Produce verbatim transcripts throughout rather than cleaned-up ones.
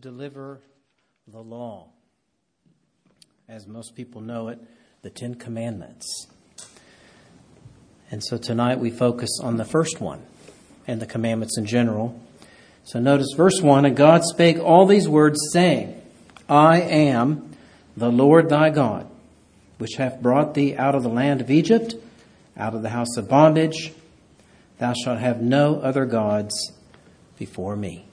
deliver the law. As most people know it, the Ten Commandments. And so tonight we focus on the first one and the commandments in general. So notice verse one, and God spake all these words, saying, I am the Lord thy God, which hath brought thee out of the land of Egypt, out of the house of bondage. Thou shalt have no other gods before me.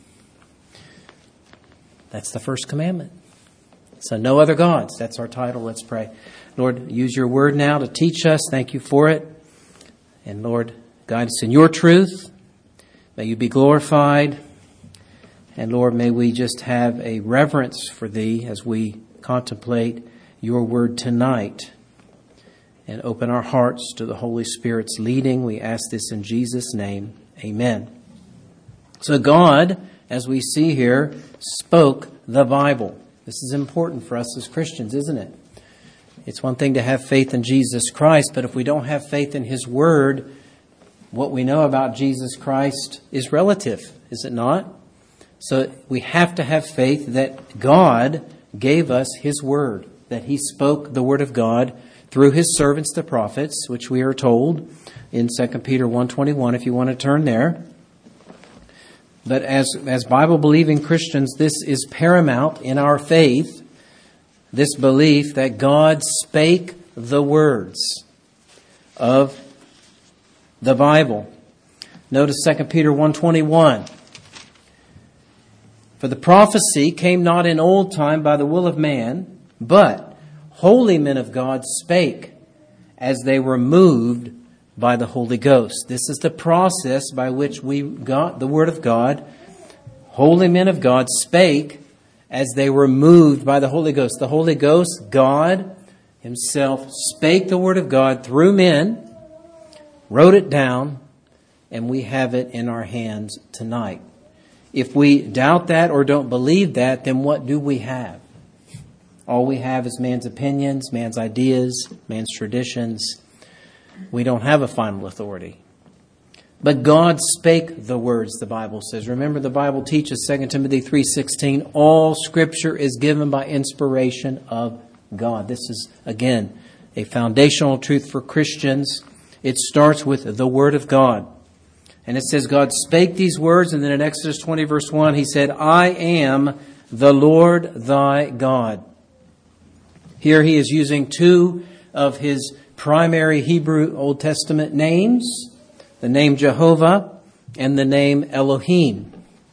That's the first commandment. So no other gods. That's our title. Let's pray. Lord, use your word now to teach us. Thank you for it. And Lord, guide us in your truth. May you be glorified. And Lord, may we just have a reverence for thee as we contemplate your word tonight. And open our hearts to the Holy Spirit's leading. We ask this in Jesus' name. Amen. So God, as we see here, spoke the Bible. This is important for us as Christians, isn't it? It's one thing to have faith in Jesus Christ, but if we don't have faith in His Word, what we know about Jesus Christ is relative, is it not? So we have to have faith that God gave us His Word, that He spoke the Word of God through His servants, the prophets, which we are told in Second Peter one twenty-one, if you want to turn there. But as, as Bible-believing Christians, this is paramount in our faith, this belief that God spake the words of the Bible. Notice Second Peter one twenty-one. For the prophecy came not in old time by the will of man, but holy men of God spake as they were moved by the Holy Ghost. This is the process by which we got the Word of God. Holy men of God spake as they were moved by the Holy Ghost. The Holy Ghost, God Himself, spake the Word of God through men, wrote it down, and we have it in our hands tonight. If we doubt that or don't believe that, then what do we have? All we have is man's opinions, man's ideas, man's traditions. We don't have a final authority. But God spake the words, the Bible says. Remember, the Bible teaches, Second Timothy three sixteen, all Scripture is given by inspiration of God. This is, again, a foundational truth for Christians. It starts with the Word of God. And it says God spake these words, and then in Exodus twenty, verse one, He said, I am the Lord thy God. Here He is using two of His primary Hebrew Old Testament names, the name Jehovah and the name Elohim.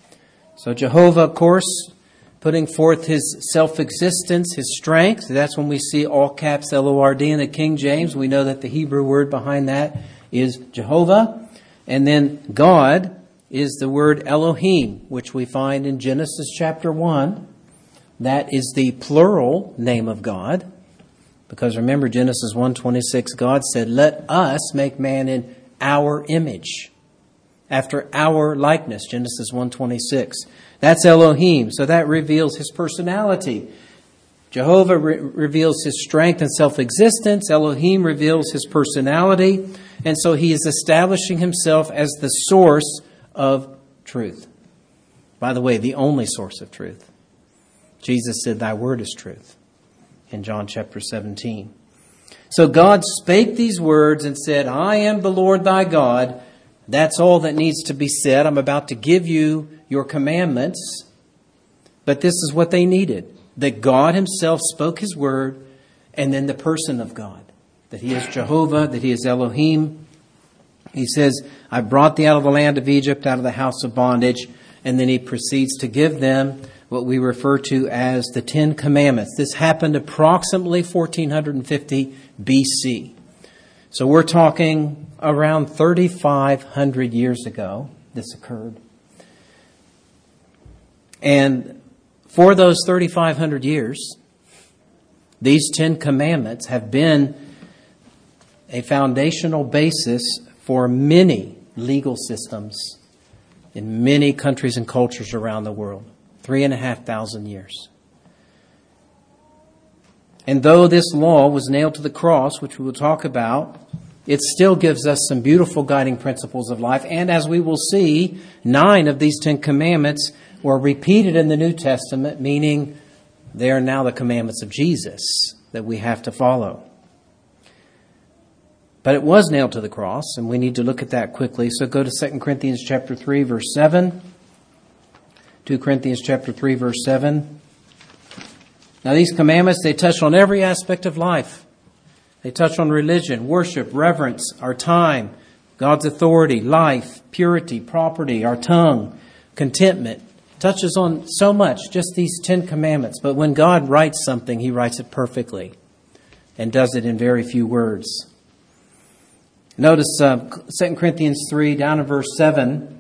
So Jehovah, of course, putting forth His self-existence, His strength. That's when we see all caps L O R D in the King James. We know that the Hebrew word behind that is Jehovah. And then God is the word Elohim, which we find in Genesis chapter one. That is the plural name of God. Because remember, Genesis one twenty-six, God said, let us make man in our image, after our likeness, Genesis one twenty-six. That's Elohim, so that reveals His personality. Jehovah re- reveals His strength and self-existence. Elohim reveals His personality. And so He is establishing Himself as the source of truth. By the way, the only source of truth. Jesus said, thy word is truth, in John chapter seventeen. So God spake these words and said, I am the Lord thy God. That's all that needs to be said. I'm about to give you your commandments. But this is what they needed. That God Himself spoke His word, and then the person of God. That He is Jehovah, that He is Elohim. He says, I brought thee out of the land of Egypt, out of the house of bondage. And then He proceeds to give them what we refer to as the Ten Commandments. This happened approximately fourteen fifty B C. So we're talking around thirty-five hundred years ago this occurred. And for those thirty-five hundred years, these Ten Commandments have been a foundational basis for many legal systems in many countries and cultures around the world. Three and a half thousand years. And though this law was nailed to the cross, which we will talk about, it still gives us some beautiful guiding principles of life. And as we will see, nine of these Ten Commandments or repeated in the New Testament, meaning they are now the commandments of Jesus that we have to follow. But it was nailed to the cross, and we need to look at that quickly. So go to Second Corinthians chapter three, verse seven. Second Corinthians chapter three, verse seven. Now these commandments, they touch on every aspect of life. They touch on religion, worship, reverence, our time, God's authority, life, purity, property, our tongue, contentment. Touches on so much, just these Ten Commandments. But when God writes something, He writes it perfectly and does it in very few words. Notice uh, Second Corinthians three, down in verse seven.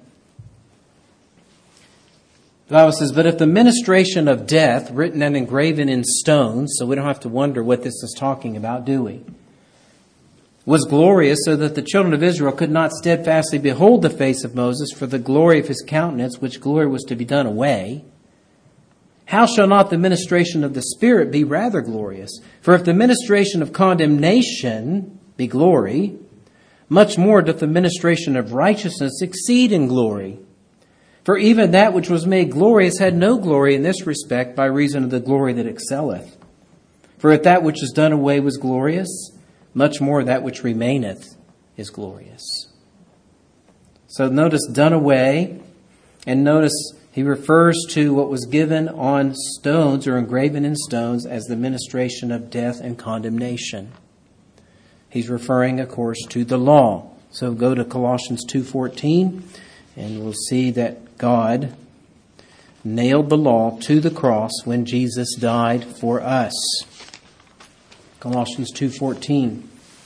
The Bible says, "But if the ministration of death, written and engraven in stones," so we don't have to wonder what this is talking about, do we? "Was glorious, so that the children of Israel could not steadfastly behold the face of Moses for the glory of his countenance, which glory was to be done away. How shall not the ministration of the Spirit be rather glorious? For if the ministration of condemnation be glory, much more doth the ministration of righteousness exceed in glory. For even that which was made glorious had no glory in this respect, by reason of the glory that excelleth. For if that which is done away was glorious, much more that which remaineth is glorious." So notice done away, and notice he refers to what was given on stones or engraven in stones as the ministration of death and condemnation. He's referring, of course, to the law. So go to Colossians two fourteen, and we'll see that God nailed the law to the cross when Jesus died for us. Colossians two fourteen.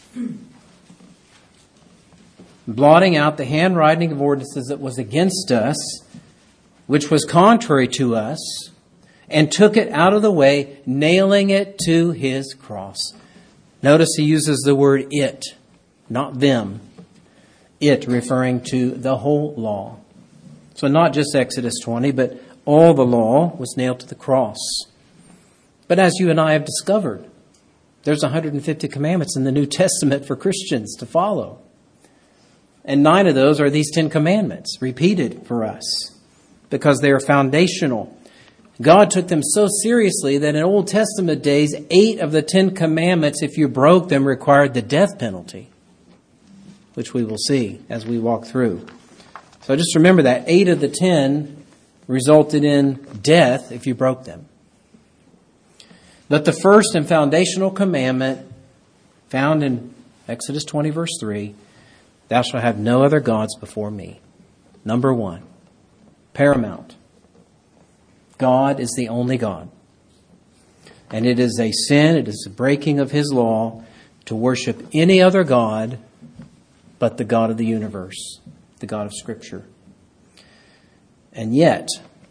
"Blotting out the handwriting of ordinances that was against us, which was contrary to us, and took it out of the way, nailing it to His cross." Notice he uses the word it, not them. It referring to the whole law. So not just Exodus twenty, but all the law was nailed to the cross. But as you and I have discovered, there's one hundred fifty commandments in the New Testament for Christians to follow. And nine of those are these Ten Commandments, repeated for us, because they are foundational. God took them so seriously that in Old Testament days, eight of the Ten Commandments, if you broke them, required the death penalty, which we will see as we walk through. So just remember that. Eight of the ten resulted in death if you broke them. But the first and foundational commandment found in Exodus twenty, verse three, "Thou shalt have no other gods before me." Number one, paramount. God is the only God. And it is a sin, it is a breaking of His law to worship any other God but the God of the universe, the God of Scripture. And yet,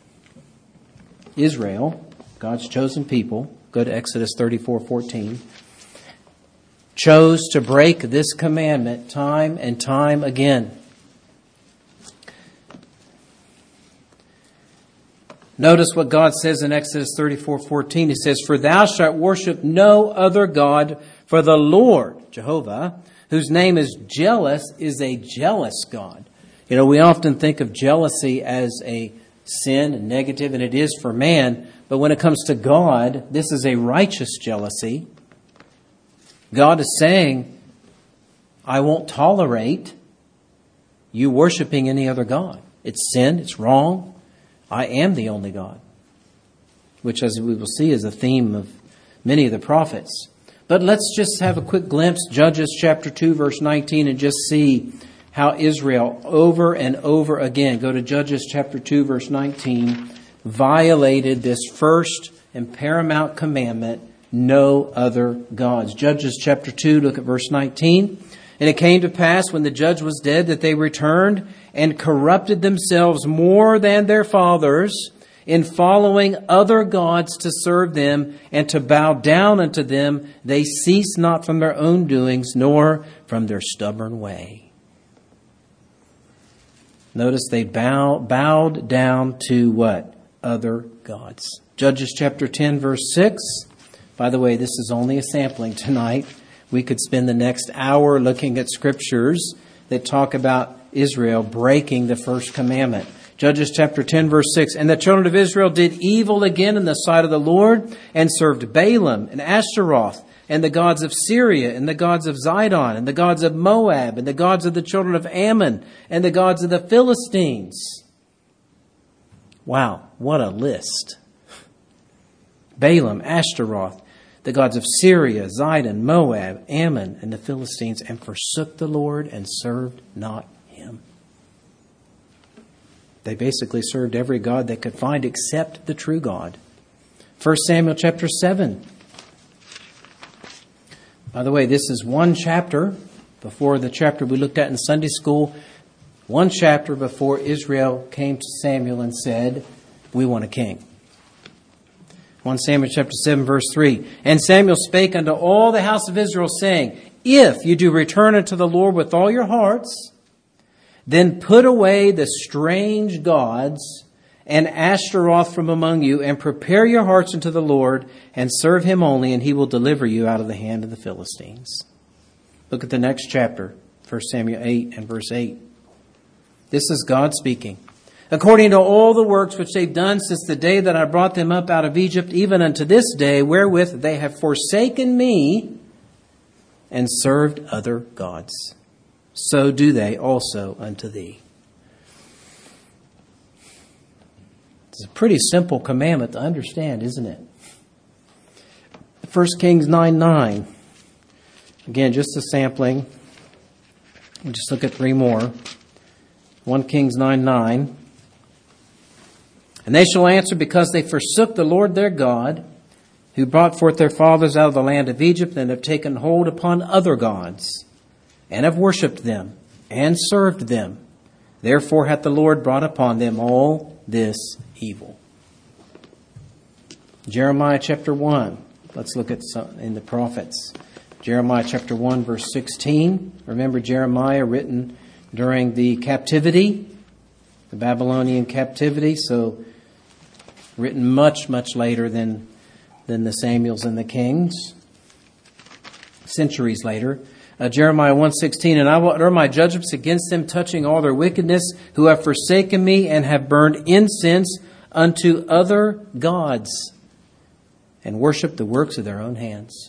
Israel, God's chosen people, go to Exodus thirty-four fourteen, chose to break this commandment time and time again. Notice what God says in Exodus thirty-four fourteen. He says, "For thou shalt worship no other God, for the Lord, Jehovah, whose name is jealous, is a jealous God." You know, we often think of jealousy as a sin, a negative, and it is for man. But when it comes to God, this is a righteous jealousy. God is saying, I won't tolerate you worshiping any other God. It's sin, it's wrong. I am the only God, which, as we will see, is a theme of many of the prophets. But let's just have a quick glimpse, Judges chapter two, verse nineteen, and just see how Israel over and over again, go to Judges chapter two, verse nineteen, violated this first and paramount commandment, no other gods. Judges chapter two, look at verse nineteen. "And it came to pass when the judge was dead that they returned and corrupted themselves more than their fathers in following other gods to serve them and to bow down unto them. They ceased not from their own doings, nor from their stubborn way." Notice they bow, bowed down to what? Other gods. Judges chapter ten, verse six. By the way, this is only a sampling tonight. We could spend the next hour looking at scriptures that talk about Israel breaking the first commandment. Judges chapter ten, verse six. And the children of Israel did evil again in the sight of the Lord, and served Balaam and Ashtaroth, and the gods of Syria, and the gods of Zidon, and the gods of Moab, and the gods of the children of Ammon, and the gods of the Philistines. Wow, what a list. Balaam, Ashtaroth, the gods of Syria, Zidon, Moab, Ammon, and the Philistines, and forsook the Lord and served not Him. They basically served every god they could find except the true God. First Samuel chapter seven. By the way, this is one chapter before the chapter we looked at in Sunday school. One chapter before Israel came to Samuel and said, "We want a king." First Samuel chapter seven, verse three. And Samuel spake unto all the house of Israel, saying, If you do return unto the Lord with all your hearts, then put away the strange gods and Ashtaroth from among you, and prepare your hearts unto the Lord, and serve Him only, and He will deliver you out of the hand of the Philistines. Look at the next chapter, First Samuel eight and verse eight. This is God speaking. According to all the works which they've done since the day that I brought them up out of Egypt, even unto this day, wherewith they have forsaken me and served other gods, so do they also unto thee. It's a pretty simple commandment to understand, isn't it? First Kings nine nine. Again, just a sampling. We'll just look at three more. First Kings nine nine. And they shall answer, because they forsook the Lord their God, who brought forth their fathers out of the land of Egypt, and have taken hold upon other gods, and have worshipped them, and served them. Therefore hath the Lord brought upon them all this evil. Jeremiah chapter one. Let's look at some in the prophets. Jeremiah chapter one, verse sixteen. Remember Jeremiah, written during the captivity, the Babylonian captivity, so written much, much later than, than the Samuels and the Kings, centuries later. Uh, Jeremiah one sixteen, and I will utter my judgments against them, touching all their wickedness, who have forsaken me and have burned incense unto other gods, and worshiped the works of their own hands.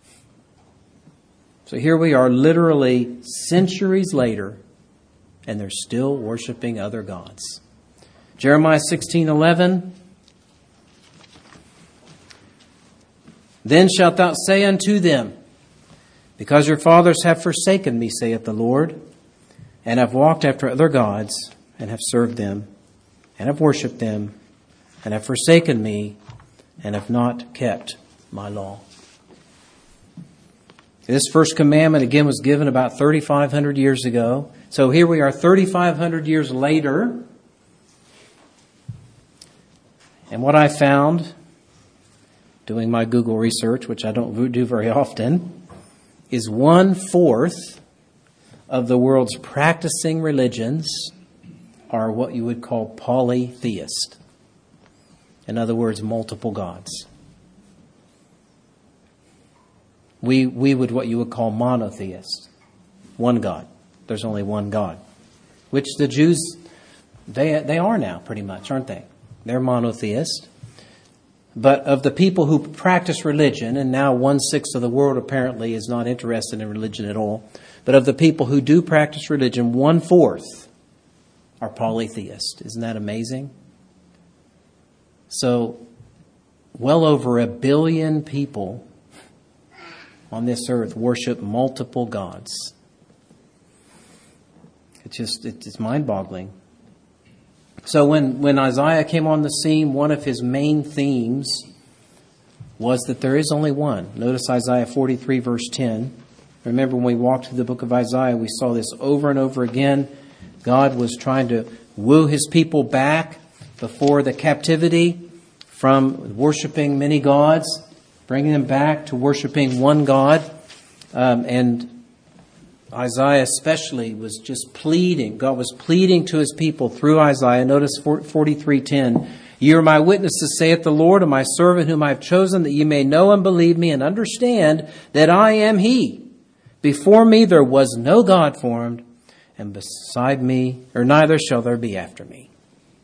So here we are, literally centuries later, and they're still worshiping other gods. Jeremiah sixteen eleven. Then shalt thou say unto them, Because your fathers have forsaken me, saith the Lord, and have walked after other gods, and have served them, and have worshipped them, and have forsaken me, and have not kept my law. This first commandment, again, was given about thirty-five hundred years ago. So here we are thirty-five hundred years later. And what I found, doing my Google research, which I don't do very often, is one-fourth of the world's practicing religions are what you would call polytheist. In other words, multiple gods. We we would what you would call monotheist. One God. There's only one God. Which the Jews, they they are now pretty much, aren't they? They're monotheist. But of the people who practice religion, and now one-sixth of the world apparently is not interested in religion at all, but of the people who do practice religion, one-fourth are polytheist. Isn't that amazing? So, well over a billion people on this earth worship multiple gods. It's just, it's mind-boggling. So when, when Isaiah came on the scene, one of his main themes was that there is only one. Notice Isaiah forty-three, verse ten. Remember when we walked through the book of Isaiah, we saw this over and over again. God was trying to woo his people back before the captivity from worshiping many gods, bringing them back to worshiping one God. Um, and Isaiah especially was just pleading. God was pleading to his people through Isaiah. Notice forty-three ten. Ye are my witnesses, saith the Lord, and my servant whom I have chosen, that ye may know and believe me and understand that I am he. Before me there was no God formed, and beside me, or neither shall there be after me.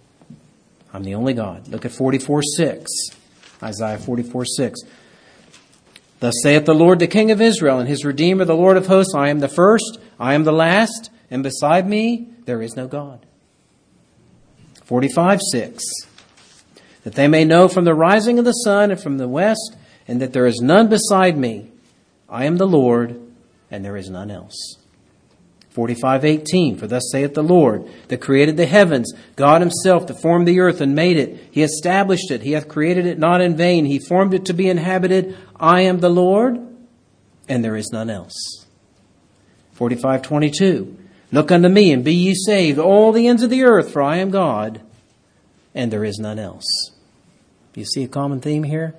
I'm the only God. Look at forty-four six. Isaiah forty-four six. Thus saith the Lord, the King of Israel, and his Redeemer, the Lord of hosts, I am the first, I am the last, and beside me there is no God. forty-five six. That they may know from the rising of the sun and from the west, and that there is none beside me. I am the Lord, and there is none else. forty-five eighteen. For thus saith the Lord, that created the heavens, God himself that formed the earth and made it. He established it. He hath created it not in vain. He formed it to be inhabited. I am the Lord, and there is none else. forty-five twenty-two. Look unto me, and be ye saved, all the ends of the earth, for I am God, and there is none else. You see a common theme here?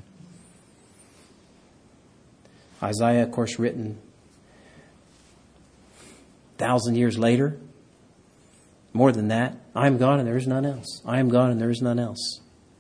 Isaiah, of course, written a thousand years later. More than that. I am God and there is none else. I am God and there is none else.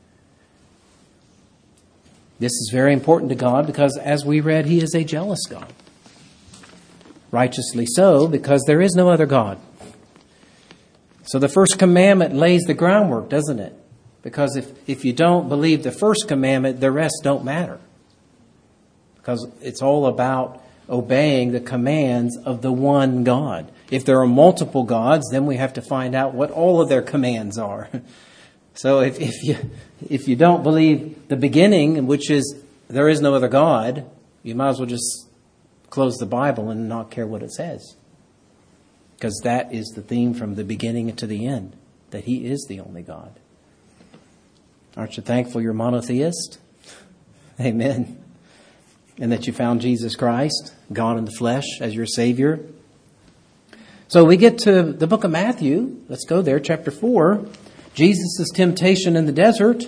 This is very important to God because, as we read, he is a jealous God. Righteously so, because there is no other God. So the first commandment lays the groundwork, doesn't it? Because if, if you don't believe the first commandment, the rest don't matter. Because it's all about obeying the commands of the one God. If there are multiple gods, then we have to find out what all of their commands are. So if, if you if you don't believe the beginning, which is there is no other God, you might as well just close the Bible and not care what it says. Because that is the theme from the beginning to the end, that he is the only God. Aren't you thankful you're monotheist? Amen. And that you found Jesus Christ, God in the flesh, as your Savior. So we get to the book of Matthew. Let's go there, chapter four. Jesus' temptation in the desert.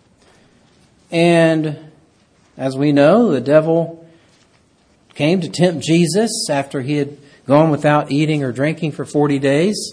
And as we know, the devil came to tempt Jesus after he had gone without eating or drinking for forty days.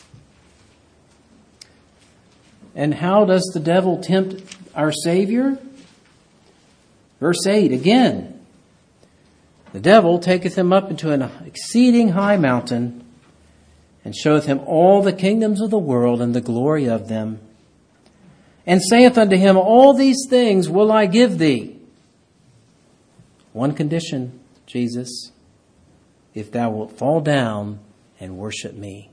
And how does the devil tempt our Savior? Verse eight, again. The devil taketh him up into an exceeding high mountain, and showeth him all the kingdoms of the world and the glory of them, and saith unto him, all these things will I give thee. One condition, Jesus, if thou wilt fall down and worship me.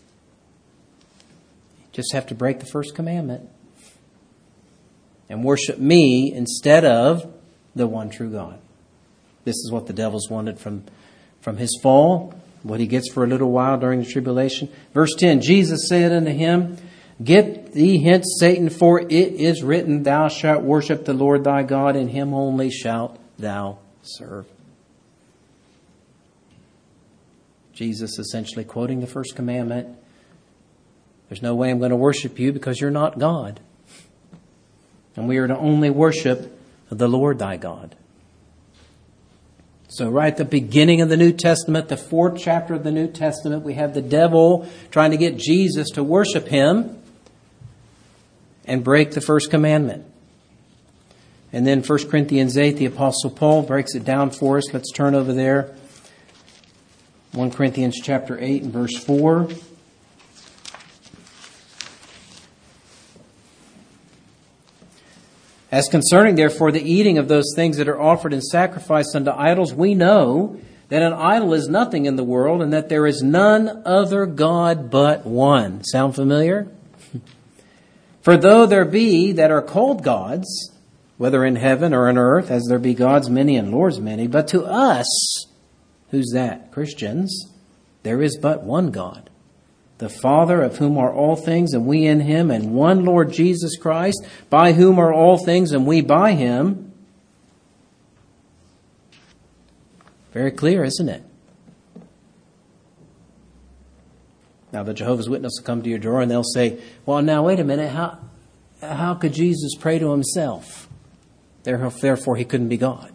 Just have to break the first commandment and worship me instead of the one true God. This is what the devil's wanted from, from his fall, what he gets for a little while during the tribulation. Verse ten, Jesus said unto him, get thee hence, Satan, for it is written, thou shalt worship the Lord thy God, and him only shalt thou serve. Jesus essentially quoting the first commandment. There's no way I'm going to worship you because you're not God. And we are to only worship the Lord thy God. So right at the beginning of the New Testament, the fourth chapter of the New Testament, we have the devil trying to get Jesus to worship him and break the first commandment. And then First Corinthians eight, the Apostle Paul breaks it down for us. Let's turn over there. First Corinthians chapter eight and verse four. As concerning, therefore, the eating of those things that are offered in sacrifice unto idols, we know that an idol is nothing in the world, and that there is none other God but one. Sound familiar? For though there be that are called gods, whether in heaven or on earth, as there be gods many and lords many, but to us, who's that? Christians, there is but one God, the Father, of whom are all things, and we in him, and one Lord Jesus Christ, by whom are all things, and we by him. Very clear, isn't it? Now the Jehovah's Witness will come to your door and they'll say, well, now wait a minute, how, how could Jesus pray to himself? Therefore he couldn't be God.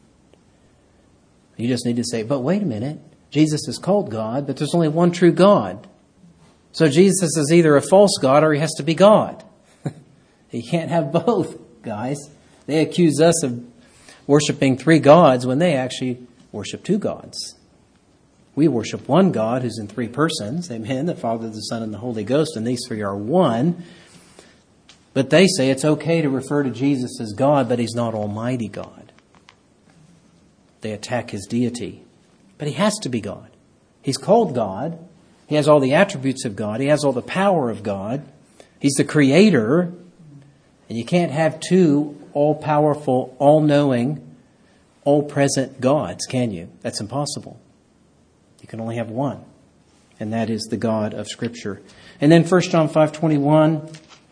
You just need to say, but wait a minute, Jesus is called God, but there's only one true God. So Jesus is either a false God or he has to be God. He can't have both, guys. They accuse us of worshiping three gods when they actually worship two gods. We worship one God who's in three persons. Amen. The Father, the Son, and the Holy Ghost. And these three are one. But they say it's okay to refer to Jesus as God, but He's not Almighty God. They attack His deity. But He has to be God. He's called God. He has all the attributes of God. He has all the power of God. He's the Creator. And you can't have two all-powerful, all-knowing, all-present gods, can you? That's impossible. You can only have one. And that is the God of Scripture. And then First John five twenty-one,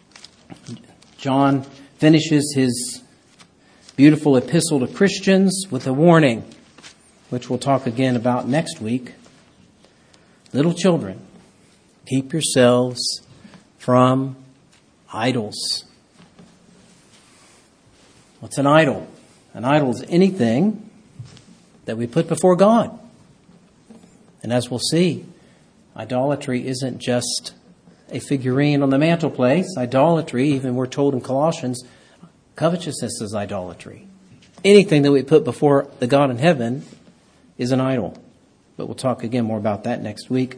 John finishes his beautiful epistle to Christians with a warning, which we'll talk again about next week. Little children, keep yourselves from idols. What's an idol? An idol is anything that we put before God. And as we'll see, idolatry isn't just a figurine on the mantelpiece. Idolatry, even we're told in Colossians, covetousness is idolatry. Anything that we put before the God in heaven is an idol. But we'll talk again more about that next week.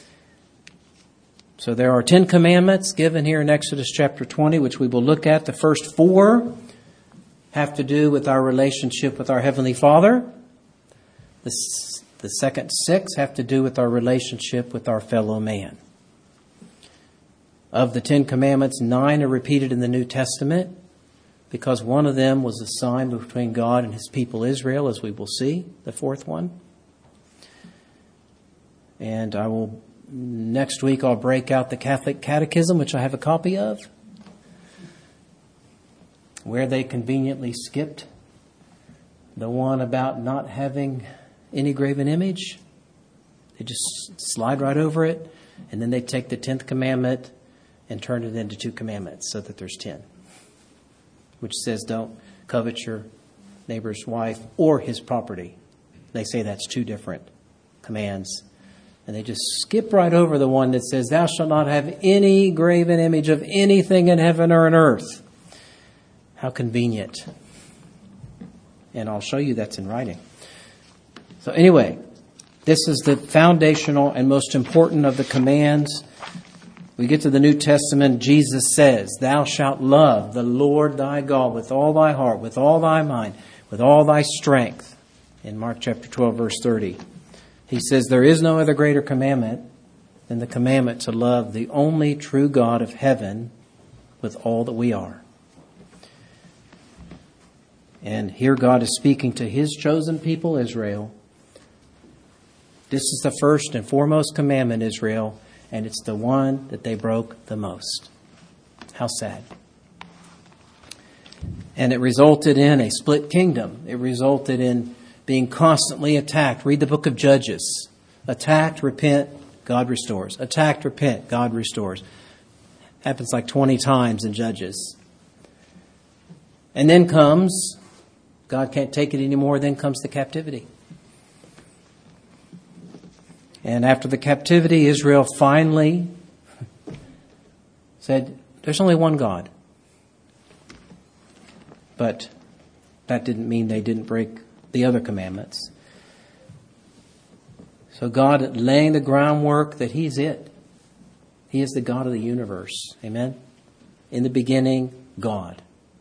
So there are Ten Commandments given here in Exodus chapter twenty, which we will look at. The first four have to do with our relationship with our Heavenly Father. The, the second six have to do with our relationship with our fellow man. Of the Ten Commandments, nine are repeated in the New Testament because one of them was a sign between God and His people Israel, as we will see, the fourth one. And I will, next week, I'll break out the Catholic Catechism, which I have a copy of, where they conveniently skipped the one about not having any graven image. They just slide right over it, and then they take the tenth commandment and turn it into two commandments so that there's ten, which says don't covet your neighbor's wife or his property. They say that's two different commands. And they just skip right over the one that says, thou shalt not have any graven image of anything in heaven or on earth. How convenient. And I'll show you that's in writing. So anyway, this is the foundational and most important of the commands. We get to the New Testament, Jesus says, thou shalt love the Lord thy God with all thy heart, with all thy mind, with all thy strength. In Mark chapter twelve, verse thirty. He says there is no other greater commandment than the commandment to love the only true God of heaven with all that we are. And here God is speaking to His chosen people, Israel. This is the first and foremost commandment, Israel, and it's the one that they broke the most. How sad. And it resulted in a split kingdom. It resulted in being constantly attacked. Read the book of Judges. Attacked, repent, God restores. Attacked, repent, God restores. Happens like twenty times in Judges. And then comes, God can't take it anymore, then comes the captivity. And after the captivity, Israel finally said, there's only one God. But that didn't mean they didn't break the other commandments. So God laying the groundwork that He's it. He is the God of the universe. Amen? In the beginning, God.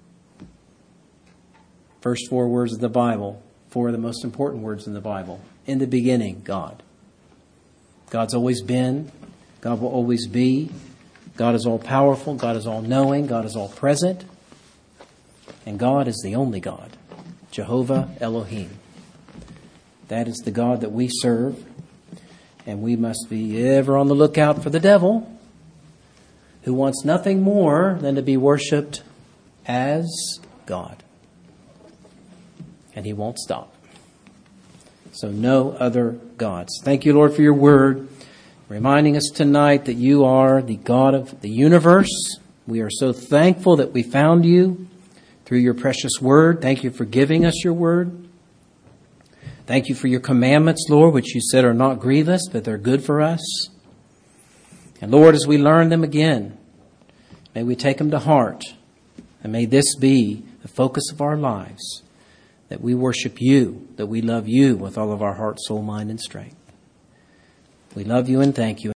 First four words of the Bible, four of the most important words in the Bible. In the beginning, God. God's always been. God will always be. God is all powerful. God is all knowing. God is all present. And God is the only God. Jehovah Elohim. That is the God that we serve. And we must be ever on the lookout for the devil, who wants nothing more than to be worshipped as God. And he won't stop. So no other gods. Thank you, Lord, for your word, reminding us tonight that you are the God of the universe. We are so thankful that we found you through your precious word. Thank you for giving us your word. Thank you for your commandments, Lord, which you said are not grievous, but they're good for us. And Lord, as we learn them again, may we take them to heart. And may this be the focus of our lives, that we worship you, that we love you with all of our heart, soul, mind, and strength. We love you and thank you.